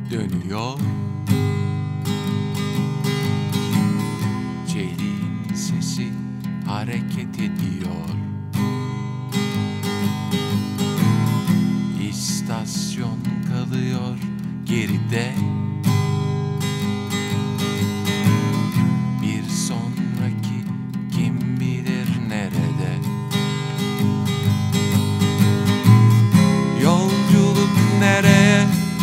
dönüyor. Çeliğin sesi hareket ediyor. İstasyon kalıyor geride. Bir sonraki kim bilir nerede. Yolculuk nereye,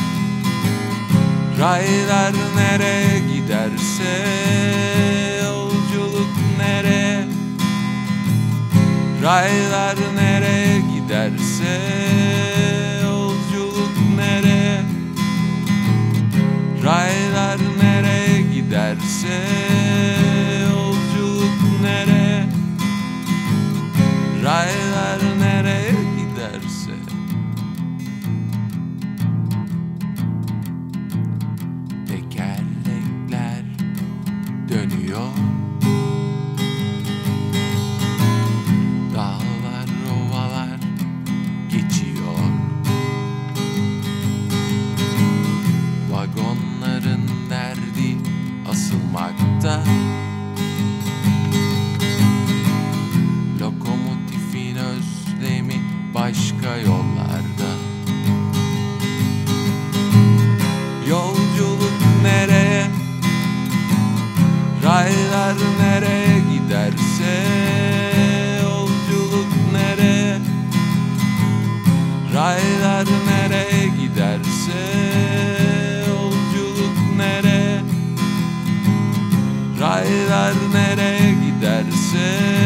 raylar nereye giderse. Yolculuk nereye, raylar nereye giderse. Yolculuk nereye, raylar nereye giderse. Yolculuk nereye, raylar nereye giderse. Tekerlekler dönüyor. Dağlar, ovalar geçiyor. Vagonların derdi asılmakta. Lokomotifin özlemi başka yollarda. Yolculuk nereye, raylar nereye giderse. Yolculuk nereye, raylar nereye giderse. Yolculuk nereye, raylar nereye giderse.